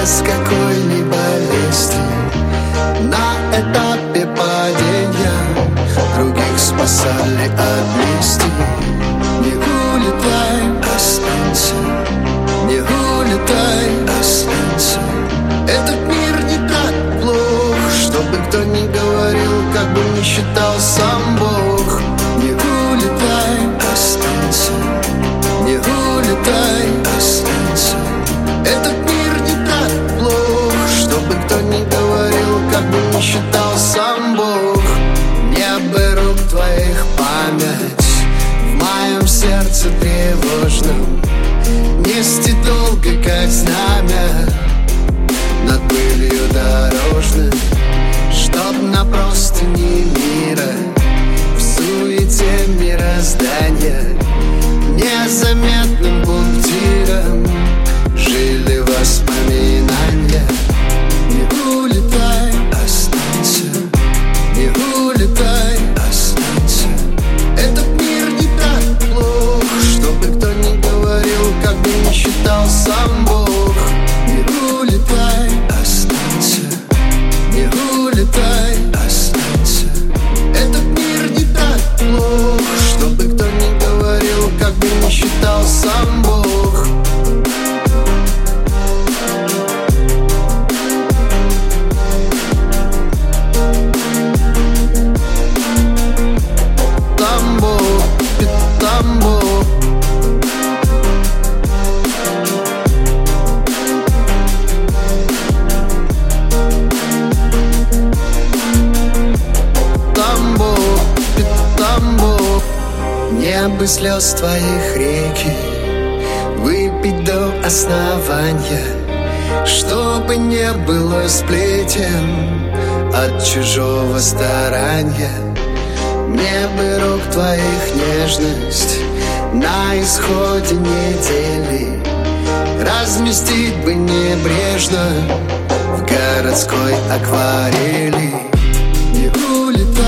без какой-либо лести. На этапе падения других спасали от мести. Не улетай, останься, не улетай, останься. Этот мир не так плох, чтобы кто ни говорил, как бы ни считал сам Бог. Не улетай, останься, не улетай, останься. Этот мир не так плох, чтобы кто ни говорил, как бы ни считал сам Бог. Небо рук твоих память в моем сердце тревожном нести долго, как знамя над пылью дорожной, чтоб на простыне мира в суете мироздания незаметным пунктиром жили воспоминания. Не улетай, останься, не улетай, останься. Этот мир не так плох, чтобы кто ни говорил, как бы ни считал сам Бог. Не улетай, останься, не улетай, останься. Этот мир не так плох, чтобы кто ни говорил, как бы ни считал сам Бог. Там Бог, там Бог. Там Бог, там Бог. Небо слез твоих реки выпить до основания, чтобы не было сплетен от чужого старания. Мне бы рук твоих нежность на исходе недели разместить бы небрежно в городской акварели. Не улетай,